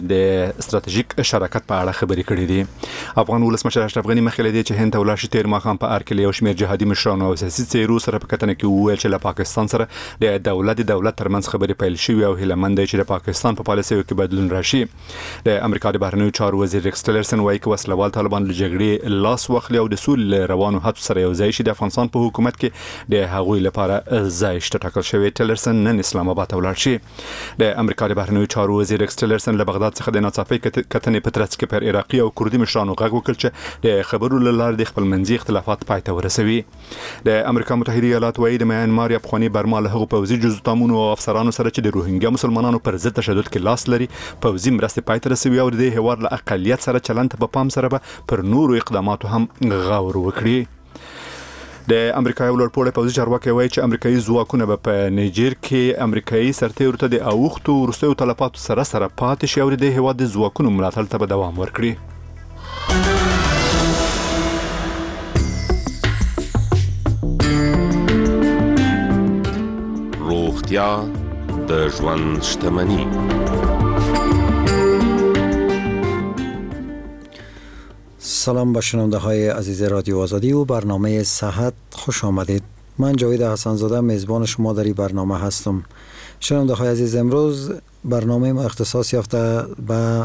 د استراتیژیک شراکت په اړه خبرې کړې دي. افغان ولسمشر اشرف غنی مخکې دی چې هند ته ولاړ شي تیر ماښام په ارکل یو شمېر جهادي مشرانو او سیاسي څیرو سره په کتنه کې وویل چې له پاکستان سره د دولت ترمنځ خبرې پیل شوې او هیلمند دی چې د پاکستان په پالیسیو کې بدلون راشي. د امریکا د بهرنیو چارو وزیر ریکس ټیلرسن وايي چې وسلوال طالبان له جګړې لاس واخلي او د سولې روانو هڅو سره یو ځای شي. د افغانستان په حکومت کې د هغوی لپاره ځای شته ټاکل شوی. ټیلرسن نن اسلام آباد ته ولاړ شي. د امریکا د بهرنیو چارو وزیر ریکس ټیلرسن له بغداد څخه د ناڅاپي کتنې په ترڅ کې پر عراقي او کوردي مشرانو غږ وکړ چې د خبرو له لارې د خپل منځي اختلافات پای ته ورسوي. د امریکا متحده ایالات وايي د میانمار یا پخوانی برما له هغو پوځي جزوتامونو او افسرانو سره چې د روهینګیا مسلمانانو پر ضد تشدد کې لاس لري پوځي مرستې پای ته رسوي او د هیواد له اقلیت سره چلند په پام سره به پر نورو اقداماتو هم غور وکړي. د امریکایي ولورپوړی پوځي چارواکي وایي چې امریکایي ځواکونه به په نیجر کې امریکایي سرتیرو ته د اوښتو وروستیو تلفاتو سره پاتې شي او د هیواد د ځواکونو ملاتړ ته به دوام ورکړي. روغتیا د ژوند شتمني. سلام به شنونده های عزیز رادیو آزادی و برنامه صحت خوش آمدید. من جاوید حسن‌زاده میزبان شما در این برنامه هستم. شنونده های عزیز، امروز برنامه ما اختصاص یافته به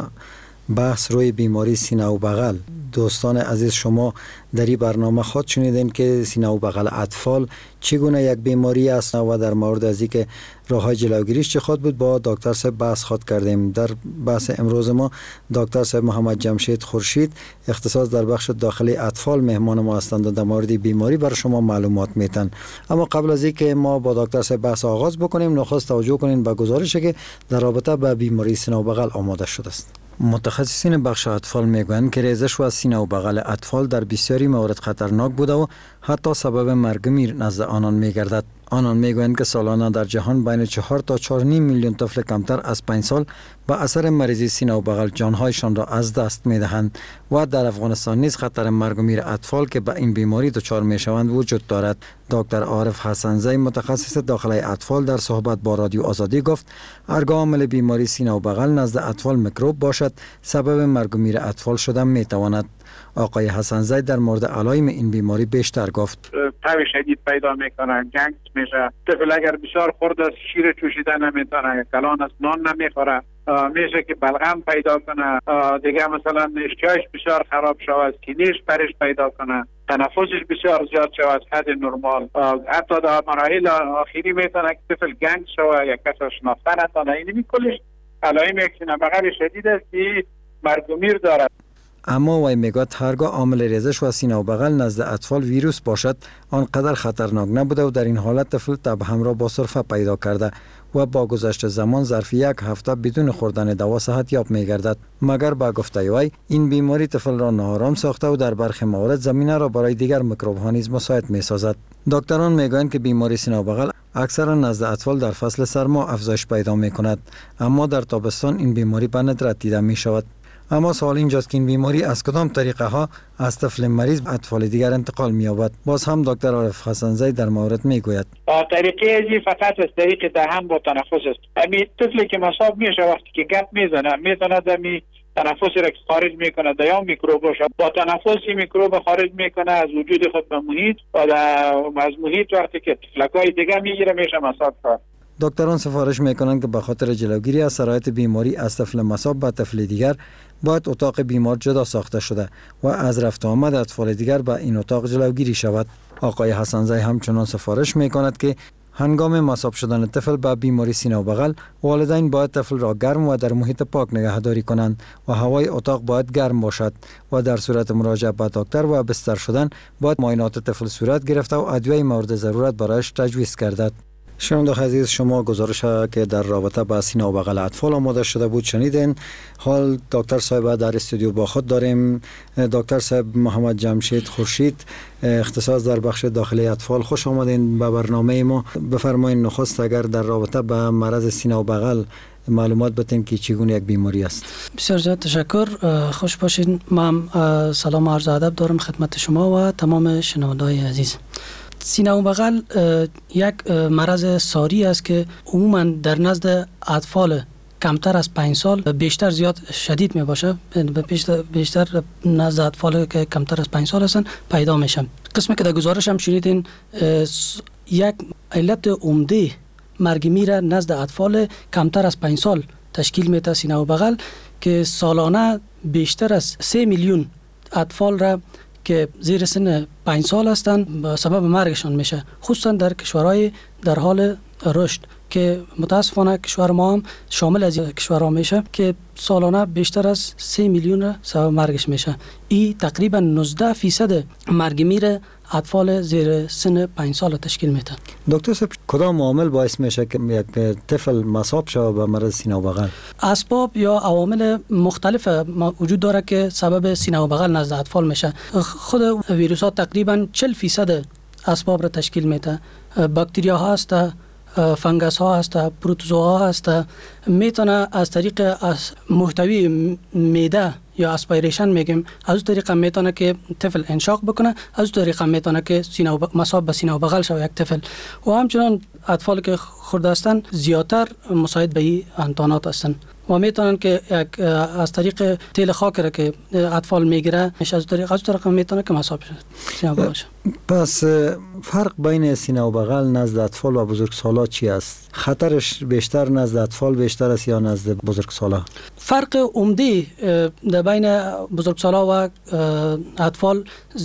بحث روی بیماری سینه و بغل. دوستان عزیز، شما در این برنامه خود شنیدین که سینه و بغل اطفال چگونه یک بیماری است و در مورد از اینکه راه‌های جلوگیریش چه خود بود با دکتر صاحب بحث خود کردیم. در بحث امروز ما دکتر صاحب محمد جمشید خورشید اختصاص در بخش داخلی اطفال مهمان ما هستند و در مورد بیماری برای شما معلومات میتن. اما قبل از اینکه ما با دکتر صاحب بحث آغاز بکنیم، نخست توجه کنین به گزارشی که در رابطه با بیماری سینه و بغل آماده شده است. متخصصین بخش اطفال میگویند که ریزش و سینه و بغل اطفال در بسیاری موارد خطرناک بوده و حتی سبب مرگ میر نزد آنان میگردد. آنان میگویند که سالانه در جهان بین 4 تا 4.5 میلیون طفل کمتر از 5 سال به اثر مریضی سینه و بغل جانهایشان را از دست میدهند و در افغانستان نیز خطر مرگ و میر اطفال که به این بیماری دچار میشوند وجود دارد. دکتر عارف حسن‌زی متخصص داخلی اطفال در صحبت با رادیو آزادی گفت هرگاه عامل بیماری سینه و بغل نزد اطفال میکروب باشد، سبب مرگ و میر اطفال شدن میتواند. آقای حسن‌زی در مورد علائم این بیماری بیشتر گفت. تب شدید پیدا میکنه، گنگ میشه، طفل اگر بسیار خورد است شیر چوشیدن نمیتونه، کلان است نان نمیخوره، میشه که بلغم پیدا کنه، دیگه مثلا اشتهاش بسیار خراب شود، کینیش پرش پیدا کنه، تنفسش بسیار زیاد شود حد نرمال، حتی در مراحل آخری میتونه که طفل گنگ شود یا کسش شناخته نتونه. این کلش علائم یک سینه بغل شدید است که مرگ و میر دارد. اما وی میگوید هرگاه عامل ریزش و سینه و بغل نزد اطفال ویروس باشد آنقدر خطرناک نبوده و در این حالت طفل تب همراه با سرفه پیدا کرده و با گذشت زمان ظرف 1 هفته بدون خوردن دوا صحت یاب میگردد. مگر با گفته وی این بیماری طفل را ناآرام ساخته و در برخی موارد زمینه را برای دیگر میکروب ها نیز مساعد میسازد. دکتران میگویند که بیماری سینه و بغل اکثرا نزد اطفال در فصل سرما افزایش پیدا میکند، اما در تابستان این بیماری به ندرت دیده میشود. اما سوال اینجاست که این بیماری از کدام طریقه ها از طفل مریض به اطفال دیگر انتقال می‌یابد؟ باز هم دکتر عارف حسن‌زی در مورد میگوید طریقه ازی فقط از طریق دهان با تنفس است. همین طفلی که مصاب میشه وقتی که گپ میزنه دمی تنفس را خارج میکنه، یا میکروب باشه با تنفس میکروب خارج میکنه از وجود خود به محیط و از محیط وقتی که تفلکای دیگه میگیره میشه مصاب کرد. دکتران سفارش میکنند که به خاطر جلوگیری از سرایت بیماری از طفل مصاب به طفل دیگر باید اتاق بیمار جدا ساخته شده و از رفت و آمد اطفال دیگر به این اتاق جلوگیری شود. آقای حسن‌زی همچنان سفارش میکند که هنگام مصاب شدن طفل به بیماری سینه و بغل والدین باید طفل را گرم و در محیط پاک نگهداری کنند و هوای اتاق باید گرم باشد و در صورت مراجعه به دکتر و بستر شدن باید معاینات طفل صورت گرفته و ادویه مورد ضرورت برایش تجویز گردد. شنونده عزیز، شما گزارش که در رابطه با سینه و بغل اطفال آماده شده بود شنیدین. حال دکتر صاحب در استودیو با خود داریم. دکتر صاحب محمد جمشید خورشید اختصاص در بخش داخلی اطفال، خوش آمدین به برنامه ما. بفرمایید نخست اگر در رابطه با مرض سینه و بغل معلومات بدین که چگونه یک بیماری است. بسیار زیاد تشکر. خوش باشین. من سلام و عرض ادب دارم خدمت شما و تمام شنونده‌های عزیز. سینه و بغل یک مرض ساری است که عموما در نزد اطفال کمتر از 5 سال بیشتر زیاد شدید می باشه، بیشتر نزد اطفال که کمتر از 5 سال هستن پیدا میشن. قسمی که در گزارش هم شنیدین یک علت عمده مرگ میره نزد اطفال کمتر از 5 سال تشکیل میده سینه و بغل، که سالانه بیشتر از 3 میلیون اطفال را که زیر سن 5 سال هستند به سبب مرگشان میشه، خصوصا در کشورهای در حال رشد که متاسفانه کشور ما هم شامل از کشورها میشه که سالانه بیشتر از 3 میلیون را سبب مرگش میشه. این تقریبا 19% مرگ میره اطفال زیر سن 5 سال تشکیل میده. دکتر صاحب کدام عامل باعث میشه که یک طفل مصاب شود به مرض سینه و بغل؟ اسباب یا عوامل مختلف وجود داره که سبب سینه و بغل نزد اطفال میشه. خود ویروس ها تقریبا 40% اسباب را تشکیل میده. باکتریا ها هست، فنگس ها هست، پروتوزوا ها هست. میتونه از طریق محتوی معده یا اسپیریشن میگیم، از طریق میتونه که طفل انشاق بکنه، از طریق میتونه که مصاب به سینه و بغل شود یک طفل. و همچنان اطفال که خورده هستند زیادتر مساعد به این انتانات هستند و میتونن که از طریق تیل خاک را که اطفال میگیره میشه از طریق میتونه که مصاب سینه و بغل شود. پس فرق بین سینه و بغل نزد اطفال و بزرگسالان چی است؟ خطرش بیشتر نزد اطفال بیشتر است یا نزد بزرگسالان؟ فرق عمده در بین بزرگسالان و اطفال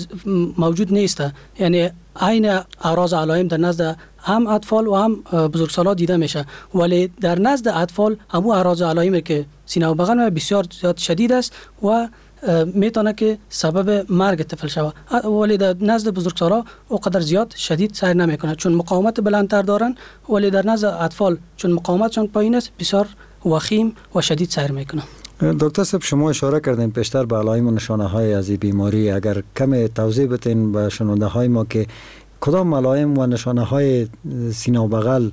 موجود نیست. یعنی عین اعراض علائم در نزد هم اطفال و هم بزرگسالان دیده میشه، ولی در نزد اطفال همون اعراض علائمی که سینه و بغل بسیار زیاد شدید است و میتونه که سبب مرگ طفل شود، ولی در نزد بزرگسالان اونقدر زیاد شدید سیر نمیکنه چون مقاومت بلندتر دارن، ولی در نزد اطفال چون مقاومتشان پایین است بسیار وخیم و شدید سیر میکنه. دکتر صاحب شما اشاره کردین پیشتر به علائم و نشانه های از این بیماری، اگر کم توضیح بدین به شنونده های ما که کدام علائم و نشانه های سینه و بغل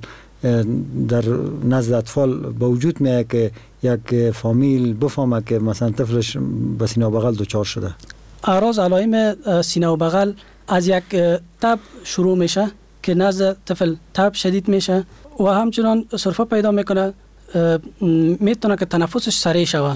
در نزد اطفال به وجود میاد که یک فامیل بفهمه که مثلا طفلش به سینه و بغل دچار شده؟ اعراض علائم سینه و بغل از یک تب شروع میشه که نزد طفل تب شدید میشه و همچنان سرفه پیدا میکنه، میتونه که تنفسش سریع شود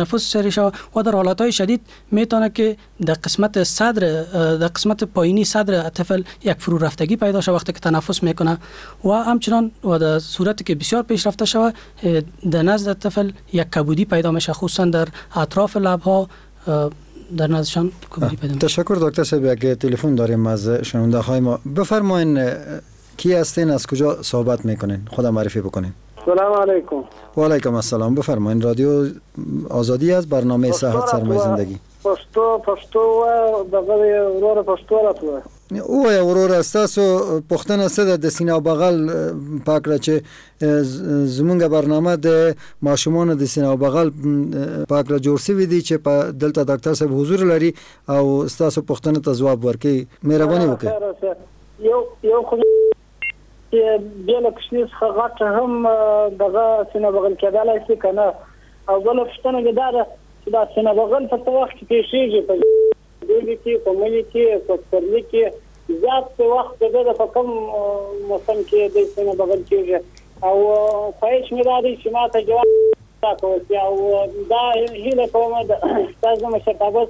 و در حالتهای شدید میتونه که در قسمت صدر در قسمت پایینی صدر طفل یک فرو رفتگی پیدا شود وقتی که تنفس میکنه و همچنان و در صورتی که بسیار پیشرفته شود در نزد طفل یک کبودی پیدا میشه، خصوصا در اطراف لبها در نزدشان کبودی پیدا میشه. تشکر دکتر صاحب. یک تلفن داریم از شنونده های ما. بفرمایین کی هستین، از کجا صحبت میکنین، خودم معرفی بکنین. سلام علیکم. و علیکم السلام. بفرمایید رادیو آزادی از برنامه صحت سرمایه زندگی. پښتو و دغه ورور پښتو راته او ورور استاسو پښتنه سره د سینه او بغل پاک را چې زمونږ برنامه د ماشومان د سینه او بغل پاک را جوړ شوی دی چې په دلته ډاکټر صاحب حضور لري او استاسو پښتنه ته جواب ورکړي. مهرباني وکړئ. یو خو بیل کشنیس غټ هم دغه سینه بغل کېدلای شي کنه، او بل پښتنه ګدار چې دا سینه بغل په وخت کې پیښیږي په دې کې په ملي کې په پرلي کې زیات وخت د په کوم موسم کې د سینه بغل کېږي او خواهش مې لري چې ما ته جواب راکړئ او دا هیله کوم د تاسو مشرتابه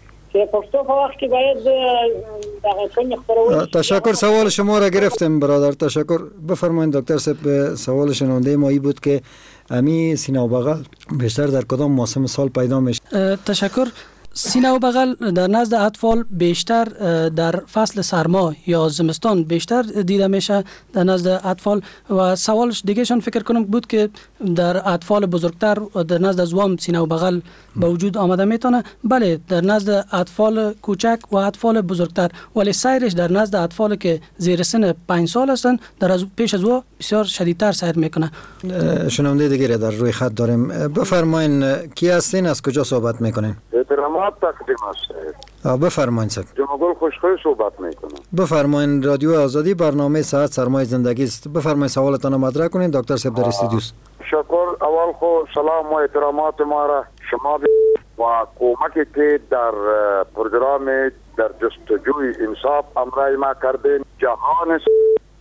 تشکر. سوال شما را گرفتم برادر، تشکر. بفرمایید دکتر صاحب. سوال شنونده ما این بود که امی سینه و بغل بیشتر در کدام موسم سال پیدا میشه؟ تشکر. سینه و بغل در نزد اطفال بیشتر در فصل سرما یا زمستان بیشتر دیده میشه در نزد اطفال و سوالش دیگهشان فکر کنم بود که در اطفال بزرگتر در نزد زوام سینه و بغل به وجود آمده میتونه. بله در نزد اطفال کوچک و اطفال بزرگتر، ولی سیرش در نزد اطفال که زیر سن 5 سال هستند در از پیش از او بسیار شدیدتر سیر میکنه. شنونده دیگه در روی خط داریم. بفرمایین کی هستین، از کجا صحبت میکنین؟ احترامات تقدیم است. بفرمایید صاحب. جمعگل خوشخوی صحبت میکنم. بفرمایید رادیو آزادی برنامه صحت سرمایه زندگی است. بفرمایید سوالتان مطرح کنید. دکتر صاحب در استودیو است. شکر. اول خو سلام و احترامات ما را شما و کمکی که در پروگرام در جستجوی انصاف امرای ما کردین. جهان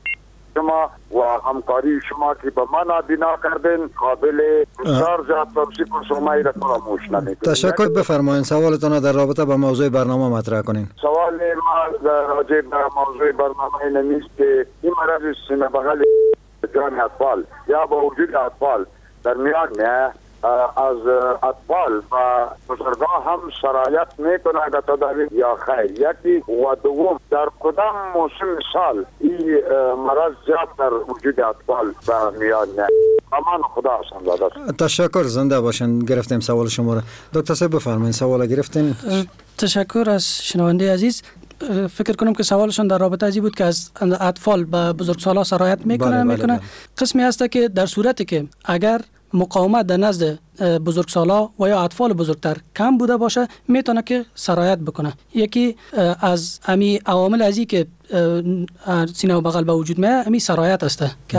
شما و همکاری شما که به من بنا کردین قابل بسیار زیاد توصیف شما را فراموش نمی‌کنم. تشکر. بفرمایید سوالتان در رابطه با موضوع برنامه مطرح کنین. سوال ما راجع به موضوع برنامه نیست که این مرض سینه بغل جان اطفال یا با وجود اطفال در میان از اطفال و بزرگان هم سرایت میکنه به تداوی یا خیر. یکی و دوم در کدام موسم سال این مرض زیاد در وجود اطفال به میان امان خدا حسن زاده. تشکر. زنده باشین. گرفتیم سوال شما را. دکتر صاحب بفرمایید سوال گرفتین. تشکر از شنونده عزیز. فکر کنم که سوالشون در رابطه ازی بود که از اطفال به بزرگسالان سرایت میکنه. قسمی هست که در صورتی که اگر مقاومت در نزد بزرگسالا و یا اطفال بزرگتر کم بوده باشه میتونه که سرایت بکنه. یکی از امی عوامل ازی که سینه و بغل به وجود میاد امی سرایت است که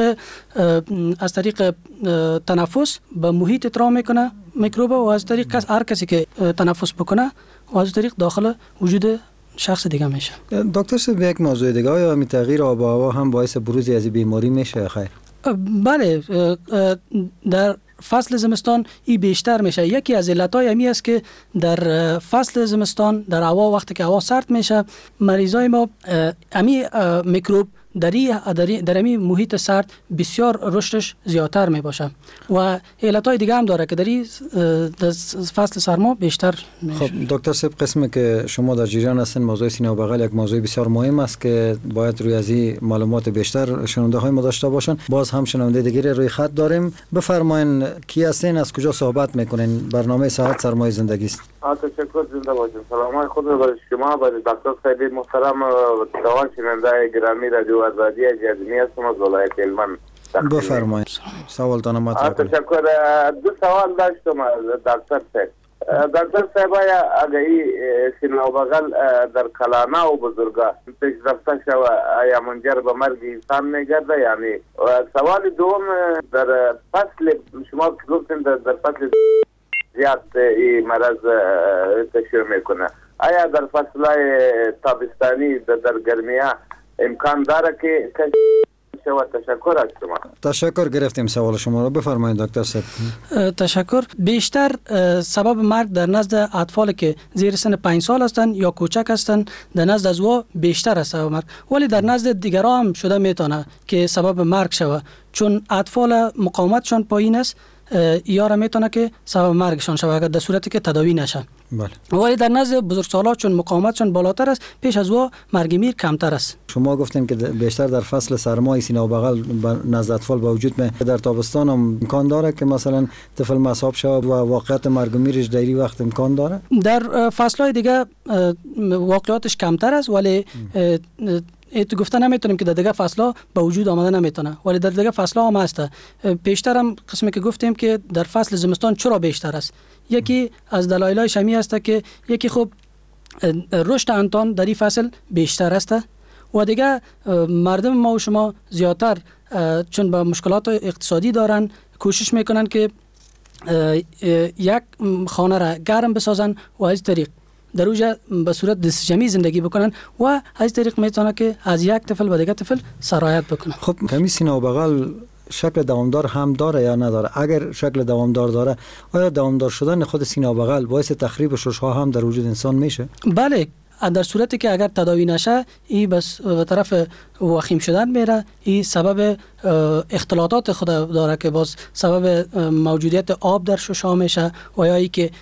از طریق تنفس به محیط اطراح میکنه میکروب و از طریق هر کسی که تنفس بکنه و از طریق داخل وجود شخص دیگه میشه. دکتر صاحب یک موضوع دیگه، آیا می تغییر آب و هوا هم باعث بروز از بیماری میشه خیر؟ بله، در فصل زمستان این بیشتر میشه. یکی از علتهای امی است که در فصل زمستان در هوا وقتی که هوا سرد میشه مریضای ما امی میکروب در امی محیط سرد بسیار رشدش زیادتر می باشه و علتهای دیگه هم داره که در فصل سرما بیشتر میشه. خب دکتر صاحب، قسمی که شما در جریان هستین موضوع سینه و بغل یک موضوع بسیار مهم است که باید روی از این معلومات بیشتر شنونده های ما داشته باشن. باز هم شنونده دیگری روی خط داریم. بفرمایین کی هستین، از کجا صحبت میکنین؟ برنامه صحت سرمایه زندگی است. تشکر، زنده باشین. سلام خود را برای شما، برای دکتر صاحب محترم و تمام شنونده گرامی رادیو آزادی جزمی هستم از ولایت هلمند. بفرمایید سوالتان مطرح کنید. تشکر. دو سوال داشتم از دکتر صاحب. دکتر صاحب اگر این سینه و بغل در کلانه و بزرگا پیشرفته شود آیا منجر به مرگ انسان میگرده؟ یعنی سوال دوم، در فصل شما گفتین در فصل زیاد این مرض تشریع میکنه، آیا در فصلهای تابستانی در گرمیا امکان داره که تشکر از شما. تشکر، گرفتیم سوال شما رو. بفرمایید دکتر صاحب. تشکر. بیشتر سبب مرگ در نزد اطفال که زیر سن 5 سال هستند یا کوچک هستند در نزد از او بیشتر است سبب مرگ، ولی در نزد دیگران هم شده میتونه که سبب مرگ شود، چون اطفال مقاومتشان پایین است یا را میتونه که سبب مرگشان شود اگر در صورتی که تداوی نشه. بله. ولی در نزد بزرگسالان چون مقاومتشان بالاتر است پیش از او مرگ میر کمتر است. شما گفتین که بیشتر در فصل سرما سینه و بغل نزد اطفال با وجود می، در تابستان هم امکان داره که مثلا طفل مصاب شود و واقعیت مرگ میرش دیری وقت امکان داره؟ در فصلهای دیگه واقعیتش کمتر است، ولی تو گفته نمیتونیم که در دیگه فصل‌ها به وجود آمده نمیتونه، ولی در دیگه فصل‌ها هم هست. پیشتر هم قسمی که گفتیم که در فصل زمستان چرا بیشتر است، یکی از دلایل شمی است که یکی خوب رشد انتان در این فصل بیشتر است و دیگه مردم ما و شما زیادتر چون به مشکلات اقتصادی دارن کوشش میکنن که یک خانه را گرم بسازن و از طریق در اوجه به صورت دستجمعی زندگی بکنن و از طریق میتونه که از یک طفل به دیگه طفل سرایت بکنن. خب کمی سینه و بغل شکل دوامدار هم داره یا نداره؟ اگر شکل دوامدار داره آیا دوامدار شدن خود سینه و بغل باعث تخریب شش‌ها هم در وجود انسان میشه؟ بله، در صورتی که اگر تداوی نشه این بس به طرف وخیم شدن میره. این سبب اختلاطات خود داره که باز سبب موجودیت آب در شش‌ها میشه و یا ای که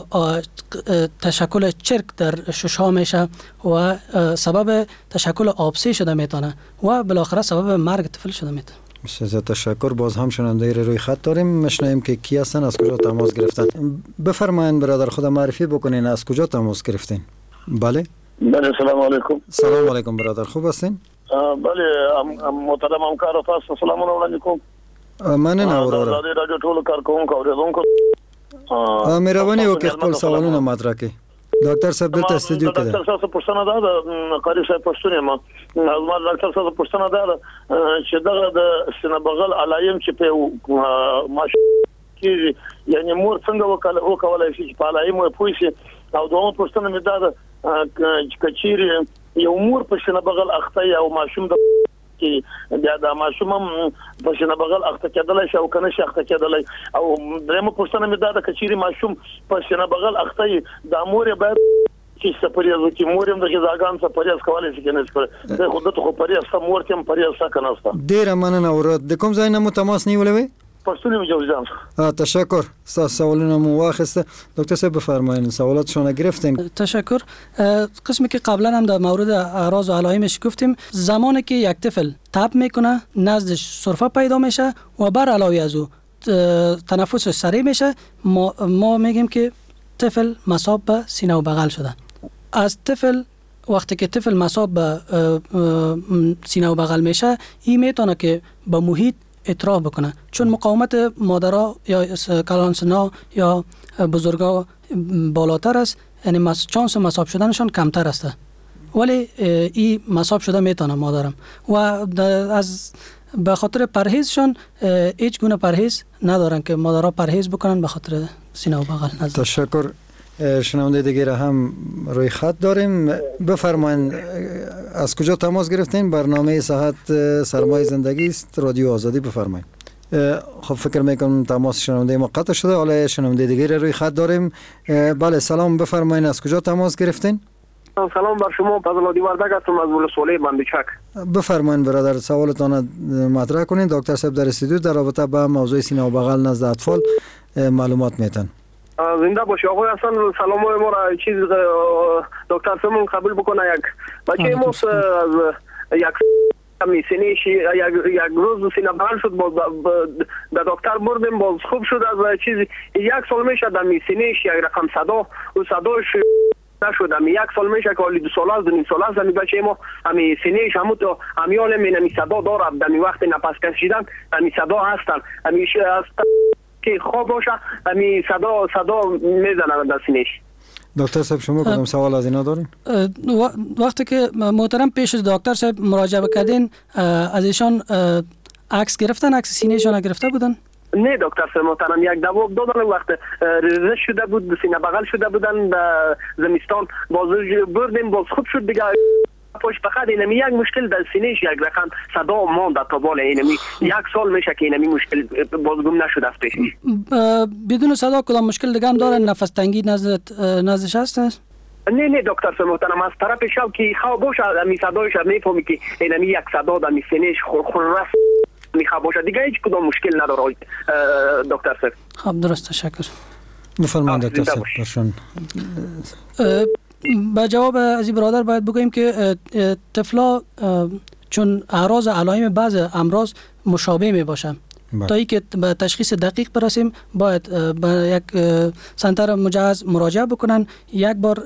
تشکل چرک در شش‌ها میشه و سبب تشکل آبسه شده میتونه و بالاخره سبب مرگ طفل شده میتونه. بسیار تشکر. باز هم شنونده روی خط داریم. میشنویم که کی هستن، از کجا تماس گرفتن. بفرمایید برادر خود معرفی بکنین، از کجا تماس گرفتین؟ بله. بله، سلام علیکم. سلام علیکم برادر، خوب هستین؟ بله محترم همکار تاسو سلام علیکم. مننه اورور. رادیو ټول کارکونکو اوریدونکو مهرباني وکړئ خپل سوالونه مطرح کړئ. ډاکټر صاحب دلته استودیو کې ده. ډاکټر صاحب پوښتنه ده، قاری صاحب پښتون ما ډاکټر صاحب پوښتنه ده چې دغه د سینه بغل علایم چې په ماش کې یعنی مور څنګه وکولای شي چې په علایم وي پوښي او دوه پوښتنه مې ده چې کچیر یو مور په سینه بغل اخته او ماشوم د کې د ماشوم په سینه بغل اخته کېدل شي او کنه شي اخته کېدل او درېمه پوښتنه مې دا د کچيري ماشوم په سینه بغل اخته د امور باید چې سپریز کې مورم د غذاګان سپریز کولای شي کنه سپریز د خود ته خو پریز سم ورتم پریز سکنه است ډیر مننه اورد د کوم ځای نه مو تماس نیولې پښتون مجوزان تشکر سوالونه مو واخسته دکتر صاحب بفرمایید سوالاتشون گرفتین تشکر قسمی که قبلا هم در مورد اعراض و علائمش گفتیم زمانی که یک طفل تب میکنه نزدش سرفه پیدا میشه و بر علاوه از او تنفسش سریع میشه ما میگیم که طفل مصاب به سینه و بغل شده. از طفل وقتی که طفل مصاب به سینه و بغل میشه این میتونه که به محیط اعتراف بکنه چون مقاومت مادرها یا کلانسنا یا بزرگا بالاتر است یعنی چانس مصاب شدنشان کمتر است ولی این مصاب شده میتونه مادرم و از به خاطر پرهیزشان هیچ گونه پرهیز ندارن که مادرها پرهیز بکنن به خاطر سینه و بغل نزد. تشکر. شنونده دیگه هم روی خط داریم بفرمایید از کجا تماس گرفتین برنامه صحت سرمایه زندگی است رادیو آزادی بفرمایید. خب فکر میکنم تماس شنونده ما قطع شده حالا شنونده دیگه روی خط داریم بله سلام بفرمایید از کجا تماس گرفتین؟ سلام بر شما فضل وردگ هستم از ولسوالی بندیچک. بفرمایید برادر سوالتان مطرح کنین دکتر صاحب در استودیو در رابطه با موضوع سینه و بغل نزد اطفال معلومات میتن. زنده باشی آقای حسن سلام ما را چیز دکتر صاحب قبول بکنه یک بچه ما از یک سینه‌ش یک روز سینه بغل شد باز به دکتر بردیم باز خوب شد از چیز یک سال میشه در سینه‌ش یک رقم صدا و صداش نشدم یک سال میشه که حالی 2 سال از 2 سال از همی بچه ما همی سینهش همون تو همیال من همی صدا دارد در وقت نفس کشیدن همی صدا هستن همیشه هستن که خواب باشه همی صدا میزنن در سینهش. دکتر صاحب شما کدام سوال از اینا دارین؟ وقتی که محترم پیش از دکتر صاحب مراجعه کردین از ایشان عکس گرفتن عکس سینهشان گرفته بودن؟ نه دکتر صاحب محترم یک دوا دادن وقت ریزش شده بود سینه بغل شده بودن در زمستان باز بردیم باز خوب شد دیگه پشت فقط اینمی یک مشکل در سینهش یک رقم صدا ماند تا بالا اینمی یک سال میشه که اینمی مشکل باز گم نشده است پیشش. بدون صدا کدام مشکل دیگه هم داره نفس تنگی نزدش هست؟ نه دکتر صاحب محترم از طرف شب که خواب باشه می صدایش میفهمی که اینمی یک صدا در سینهش خرخر میخواد باشه دیگه هیچ کدام مشکل نداره دکتر صاحب. خب درست تشکر. بفرمایید دکتر صاحب برشون. با جواب از برادر باید بگوییم که طفلا چون اعراض علائم بعض امراض مشابه می باشن تا اینکه به تشخیص دقیق برسیم باید به یک سنتر مجهز مراجعه بکنن یک بار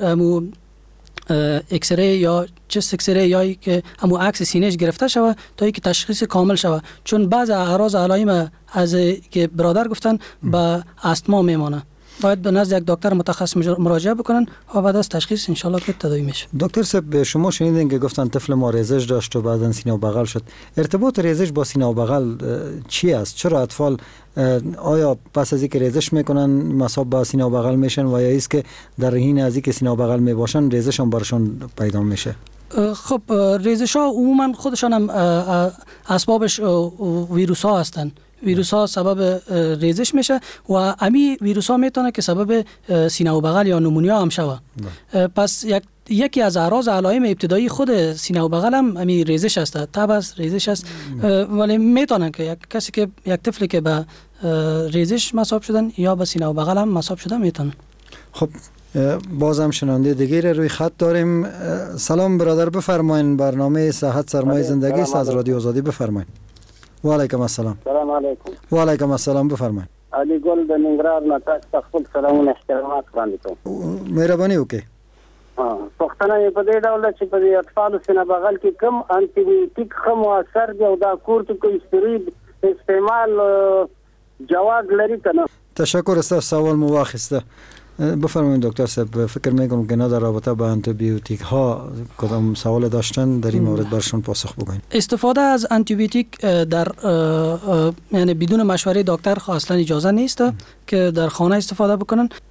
اکسره یا چست اکسره یا که همو عکس سینهش گرفته شود تا اینکه تشخیص کامل شود چون بعض اعراض علائم از که برادر گفتن به استما میمانه باید به نزد یک دکتر متخصص مراجعه بکنن و بعد از تشخیص ان شاء الله که تداوی میشه. دکتر صاحب شما شنیدین که گفتن طفل ما ریزش داشت و بعدن سینه و بغل شد. ارتباط ریزش با سینه و بغل چی است؟ چرا اطفال آیا پس از اینکه ریزش میکنن مصاب به سینه و بغل میشن و یا است که در حین از اینکه سینه و بغل میباشن ریزش هم برشون پیدا میشه؟ خب ریزش ها عموما خودشان هم اسبابش ویروس ها هستن. ویروس ها سبب ریزش میشه و امی ویروس ها میتونه که سبب سینه و بغل یا نمونیا هم شوه. پس یکی از اعراض علائم ابتدایی خود سینه و بغل هم امی ریزش است. تب است ریزش است ولی میتونه که کسی که یک طفلی که به ریزش مصاب شدن یا به سینه و بغل هم مصاب شده میتونه. خب بازم شنونده دیگه روی خط داریم. سلام برادر بفرمایید برنامه صحت سرمایه زندگی است از رادیو آزادی بفرمایید. و علیکم السلام. سلام علیکم. و علیکم السلام بفرمایید. علی گل د ننګرهار نه تاسو خپل سلام او احترامات وړاندې کوم. مهرباني وکړئ. پښتنه په دې ډول چې په دې اطفال سینه بغل کې کم انټي بیوټیک خو موثر دی او دا کورتیکوستیروید استعمال جواز لري کنه. تشکر است سوال مو واخسته. بفرمایید دکتر صاحب فکر میکنم که نه در رابطه با آنتی بیوتیک ها کدام سوال داشتن در این مورد برشون پاسخ بگوین. استفاده از آنتی بیوتیک در یعنی بدون مشوره دکتر اصلا اجازه نیست که در خانه استفاده بکنن.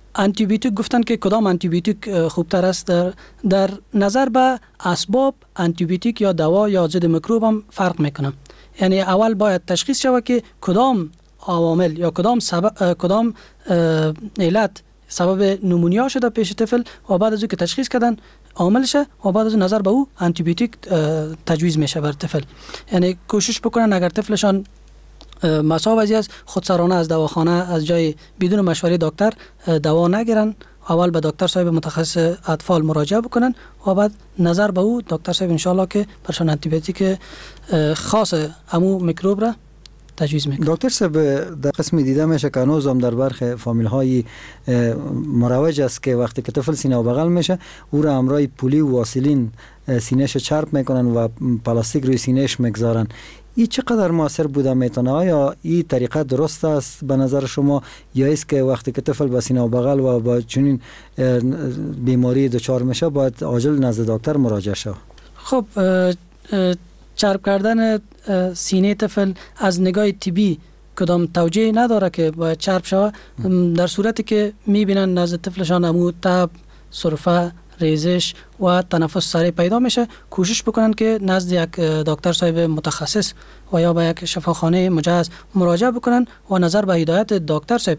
آنتی بیوتیک گفتن که کدام آنتی بیوتیک خوبتر است. در نظر به اسباب آنتی بیوتیک یا دوا یا ضد میکروب هم فرق میکنه. یعنی اول باید تشخیص شود که کدام عوامل یا کدام علت سبب نمونیا شده پیش طفل و بعد از او که تشخیص کردن عاملش و بعد از نظر به او آنتی بیوتیک تجویز میشه بر طفل. یعنی کوشش بکنن اگر طفلشان مساو است خودسرانه از دواخانه از جای بدون مشوره دکتر دوا نگیرن، اول به دکتر صاحب متخصص اطفال مراجعه بکنن و بعد نظر به او دکتر صاحب انشالله که برشان آنتی بیوتیک خاص امو میکروب را تجویز میکنه. دکتر صاحب در قسمی دیده میشه که هنوز هم در برخی فامیل های مروج است که وقتی که طفل سینه و بغل میشه او را همراه پولی و واسلین سینهش چرب میکنن و پلاستیک روی سینهش میگذارن. این چقدر موثر بوده میتونه؟ آیا این طریقه درست است به نظر شما یا است که وقتی که طفل به سینه و بغل و با چنین بیماری دچار میشه باید عاجل نزد دکتر مراجعه شود؟ خب چرب کردن سینه طفل از نگاه طبی کدام توجیه نداره که باید چرب شود. در صورتی که میبینن نزد طفلشان امو تب، سرفه، ریزش و تنفس سریع پیدا میشه کوشش بکنن که نزد یک دکتر صاحب متخصص و یا به یک شفاخانه مجهز مراجعه بکنن و نظر به هدایت دکتر صاحب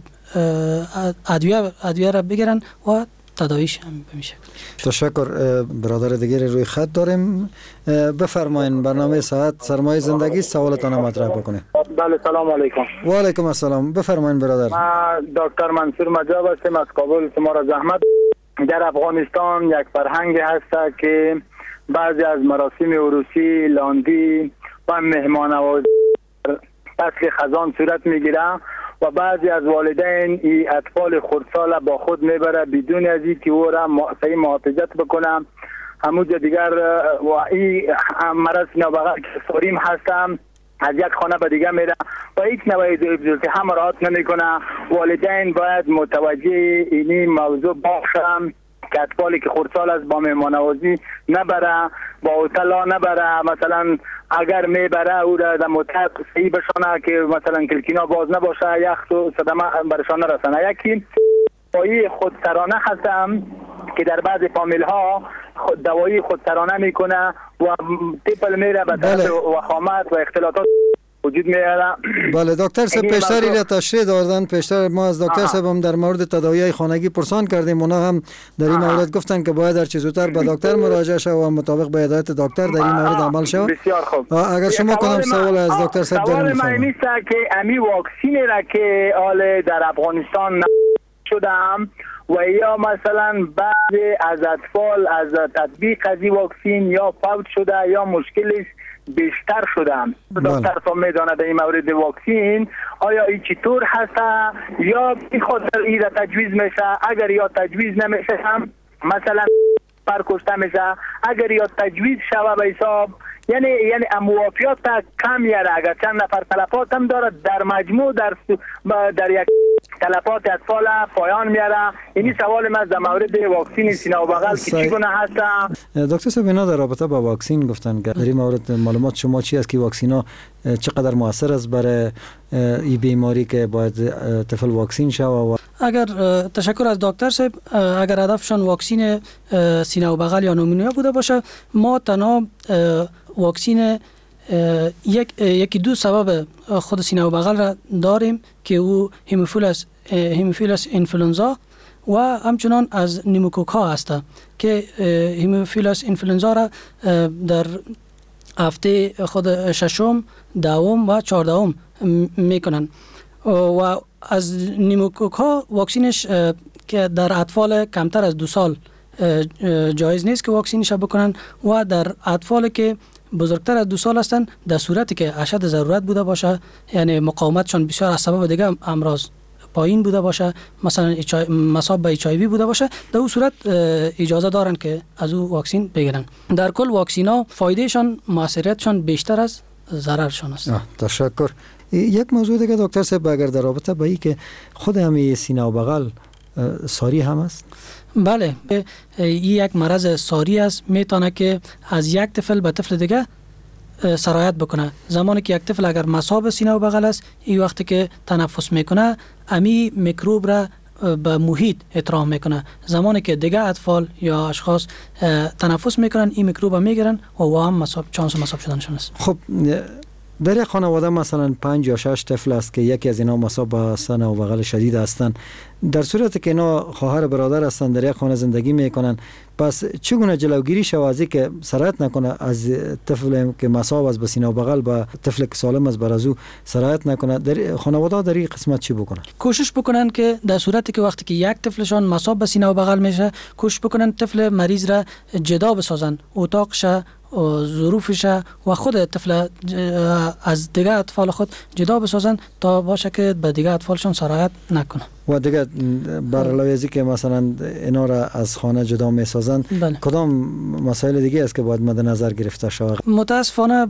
ادویه را بگیرن و تداویش هم بمیشه. تشکر. برادر دیگر روی خط داریم، بفرمایید. برنامه ساعت سرمایه زندگی سوالتان مطرح بکنید. بله سلام علیکم. و علیکم السلام. بفرمایید برادر. من دکتر منصور مجاب هستم از کابل. شما را زحمت. در افغانستان یک فرهنگ هست که بعضی از مراسم عروسی، لاندی و مهمانوازی فصل خزان صورت میگیره و بعضی از والدین ای اطفال خردسال با خود میبره بدون از اینکه او را صحیح محافظت بکنه. همونجا دیگر و این مرض نابغه که ساریم هستم از یک خانه به دیگه میره و هیچ نوعی ضبط هم رعایت نمیکنه. والدین باید متوجه اینی موضوع باشن که اطفالی که خردسال است با مهمانوازی نبره، با هتل نبره. مثلا اگر میبره او را در مدت صحیح بشانه که مثلا کلکینا باز نباشه، یخ و صدمه برشان نرسانه. یکی دوایی خودسرانه هستم که در بعض فامیل ها دوایی خودسرانه میکنه و طفل میره به طرف وخامت و اختلاطات وجود میاره. بله دکتر صاحب پیشتر را تشریح دادن. پیشتر ما از دکتر صاحب هم در مورد تداوی خانگی پرسان کردیم. اونا هم در این مورد گفتن که باید هر چه زودتر به دکتر مراجعه شود و مطابق به هدایت دکتر در این مورد عمل شود. بسیار خوب. اگر شما کنم سوال از دکتر صاحب داریم. سوال من نیست که امی واکسین را که حال در افغانستان شدم و یا مثلا بعضی از اطفال از تطبیق از این واکسین یا فوت شده یا مشکلش بیشتر شدم. دکتر صاحب میدانه در این مورد واکسین آیا این چطور هست یا این خاطر این تجویز میشه؟ اگر یا تجویز نمیشه هم مثلا پرکشته میشه. اگر یا تجویز شوه به حساب یعنی موافقت کم یاره. اگر چند نفر تلفات هم داره در مجموع در یک تلفات اطفال پایان میاره. اینی سوال من در مورد واکسین سینه و بغل که چگونه هست. دکتر صاحب اینا در رابطه با واکسین گفتن که در این مورد معلومات شما چی است که واکسینا چقدر موثر است برای این بیماری که باید طفل واکسین شود؟ اگر تشکر از دکتر صاحب. اگر هدفشان واکسین سینه و بغل یا نمونیا بوده باشه ما تنها واکسین یکی دو سبب خود سینه و بغل را داریم که او هیموفیلوس اینفلوئنزا و همچنان از نیموکوک ها است که هیموفیلوس اینفلوئنزا را در هفته خود ششم، دوم و چهاردهم میکنن و از نیموکوک ها واکسینش که در اطفال کمتر از 2 سال جایز نیست که واکسینش بکنن و در اطفال که بزرگتر از 2 سال هستند در صورتی که اشد ضرورت بوده باشه یعنی مقاومتشان بسیار از سبب دیگه امراض پایین بوده باشه مثلا مصاب به HIV بوده باشه در اون صورت اجازه دارن که از او واکسین بگیرن. در کل واکسینا فایدهشان موثریتشان بیشتر از ضررشان است. تشکر. یک موضوع دیگه دکتر صاحب اگر در رابطه با این که خود همین سینه و بغل ساری هم است؟ بله این یک مرض ساری است. میتونه که از یک طفل به طفل دیگه سرایت بکنه. زمانی که یک طفل اگر مصاب سینه و بغل است این وقتی که تنفس میکنه امی میکروب را به محیط احترام میکنه. زمانی که دیگه اطفال یا اشخاص تنفس میکنن این میکروب میگیرن و هم چانس مصاب شدنشون است. خب در یک خانواده مثلا 5 یا 6 طفل است که یکی از اینا مصاب به سن و بغل شدید هستند، در صورتی که اینا خواهر برادر هستند در یک خانه زندگی میکنن، پس چگونه جلوگیری شود از اینکه سرایت نکنه از طفل که مصاب است به سینه و بغل به طفل که سالم است بر از او سرایت نکنه؟ در خانواده در این قسمت چی بکنن؟ کوشش بکنن که در صورتی که وقتی که یک طفلشان مصاب به سینه و بغل میشه، کوشش بکنن طفل مریض را جدا بسازن، اتاقش ظروفش و خود طفل از دیگه اطفال خود جدا بسازن تا باشه که به دیگه اطفالشون سرایت نکنه. و دیگه بر علاوه از که مثلا اینا را از خانه جدا میسازن، کدام مسائل دیگه است که باید مد نظر گرفته شود؟ متاسفانه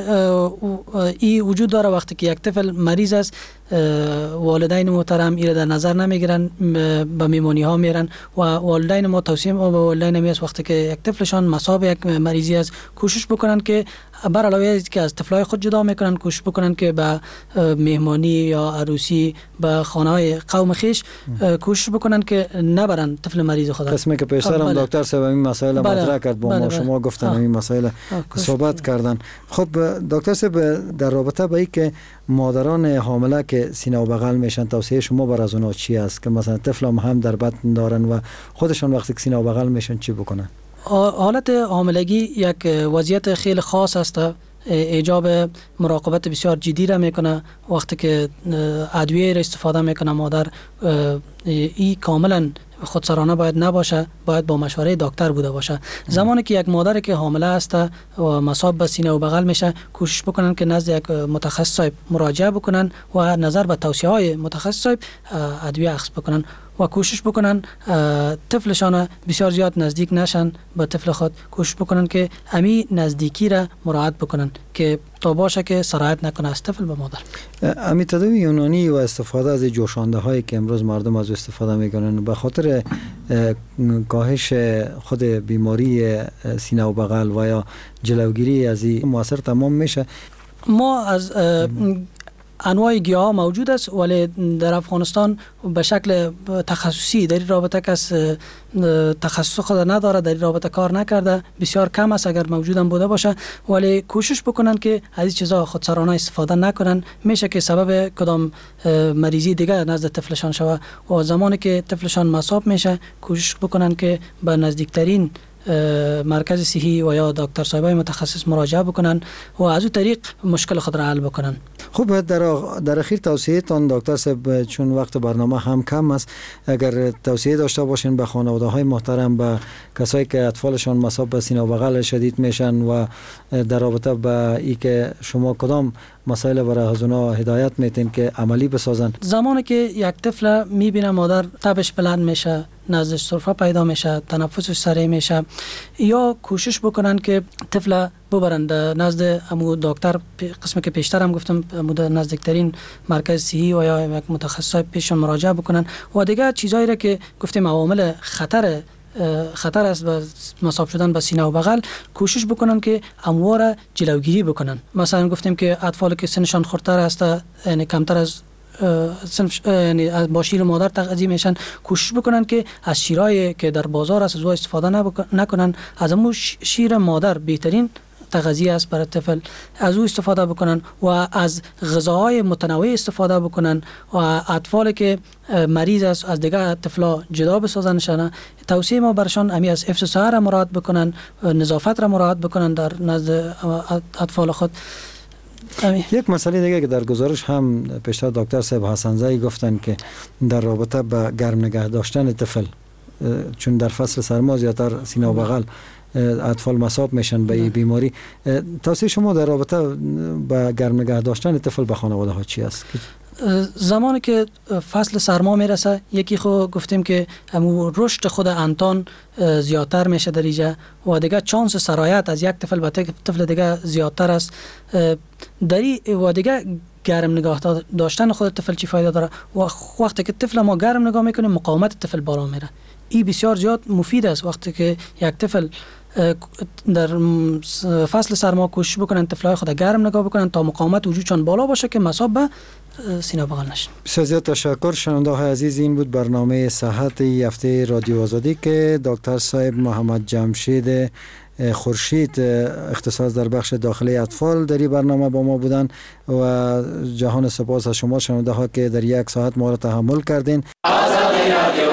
این وجود داره وقتی که یک طفل مریض است، والدین محترم این در نظر نمیگیرن، به میمونی ها میرن و والدین ما توصیه ما به والدین میست وقتی که یک طفلشان مصاب یک مریضی است کوشش بکنن که بر علاوه از که از طفلای خود جدا میکنن، کوشش بکنن که به مهمانی یا عروسی به خانه‌های قوم خیش کوشش بکنن که نبرن طفل مریض خود. قسمی که پیشتر هم دکتر صاحب این مسائل مطرح کرد با ما، شما گفتن این مسائل صحبت کردن. خب دکتر صاحب در رابطه با اینکه مادران حامله که سینه و بغل میشن توصیه شما بر از اونها چی است که مثلا طفل هم در بطن دارن و خودشون وقتی که سینه و بغل میشن چی بکنن؟ حالت حاملگی یک وضعیت خیلی خاص است، ایجاب مراقبت بسیار جدی را میکنه. وقتی که ادویه را استفاده میکنه مادر، این کاملا خودسرانه باید نباشه، باید با مشوره دکتر بوده باشه. زمانی که یک مادر که حامله است و مصاب به سینه و بغل میشه، کوشش بکنن که نزد یک متخصص مراجعه بکنن و نظر به توصیه های متخصص ادویه اخذ بکنن و کوشش بکنن طفلشان بسیار زیاد نزدیک نشن به طفل خود، کوشش بکنن که امی نزدیکی را مراعات بکنن که تا باشه که سرایت نکنه از طفل به مادر. امی تداوی یونانی و استفاده از جوشانده هایی که امروز مردم از استفاده میکنن به خاطر کاهش خود بیماری سینه و بغل و یا جلوگیری از این مؤثر تمام میشه؟ ما از انواع گیاه موجود است ولی در افغانستان به شکل تخصصی در این رابطه کس تخصص خود نداره، در این رابطه کار نکرده، بسیار کم است اگر موجود هم بوده باشه، ولی کوشش بکنن که از این چیزا خودسرانه استفاده نکنن، میشه که سبب کدام مریضی دیگه نزد طفلشان شود و زمانی که طفلشان مصاب میشه کوشش بکنن که به نزدیکترین مرکز صحی و یا دکتر صاحبای متخصص مراجعه بکنن و از اون طریق مشکل خود را حل بکنن. خب در اخیر توصیه تان دکتر صاحب، چون وقت برنامه هم کم است، اگر توصیه داشته باشین به خانواده های محترم، به کسایی که اطفالشان مصاب به سینه و بغل شدید میشن و در رابطه با ای که شما کدام مسائل برای از اونا هدایت میتین که عملی بسازن؟ زمانی که یک طفل میبینه مادر تبش بلند میشه، نزدش سرفه پیدا میشه، تنفسش سریع میشه، یا کوشش بکنن که طفل ببرند نزد امو دکتر، قسمی که پیشتر هم گفتم نزدیکترین مرکز صحی و یا یک متخصص پیشون مراجعه بکنن و دیگه چیزایی را که گفتیم عوامل خطر است به مصاب شدن به سینه و بغل، کوشش بکنن که اموار جلوگیری بکنن. مثلا گفتیم که اطفالی که سنشان خردتر است، یعنی کمتر از یعنی با شیر مادر تغذیه میشن، کوشش بکنن که از شیرایی که در بازار است از استفاده نکنن، از امو شیر مادر بهترین تغذیه است برای طفل، از او استفاده بکنن و از غذاهای متنوع استفاده بکنن و اطفالی که مریض است از دیگه طفلا جدا بسازنشان. توصیه ما برشان امی از حفظ صحت را مراعات بکنن، نظافت را مراعات بکنن در نزد اطفال خود. یک مسئله دیگه که در گزارش هم پیشتر دکتر صاحب حسن‌زایی گفتن که در رابطه با گرم نگه داشتن طفل، چون در فصل سرما زیادتر سینه و بغل اطفال مصاب میشن به این بیماری، توصیه شما در رابطه با گرم نگه داشتن طفل به خانواده ها چی است؟ زمانی که فصل سرما میرسه، یکی خود گفتیم که همون رشد خود انتان زیادتر میشه در اینجا و دیگه چانس سرایت از یک طفل به طفل دیگه زیادتر است. و دیگه گرم نگاه داشتن خود طفل چی فایده داره و وقتی که طفل ما گرم نگاه میکنیم مقاومت طفل بالا میره. این بسیار زیاد مفید است. وقتی که یک طفل در فصل سرما کوشش بکنن طفلای خود گرم نگاه بکنن تا مقاومت وجودشان بالا باشه که مصاب به سینه بغل نشن. بسیار زیاد تشکر. شنونده های عزیز، این بود برنامه صحت هفته رادیو آزادی که دکتر صاحب محمد جمشید خورشید اختصاص در بخش داخلی اطفال در این برنامه با ما بودن و جهان سپاس از شما شنونده ها که در یک ساعت ما را تحمل کردین. آزادی رادیو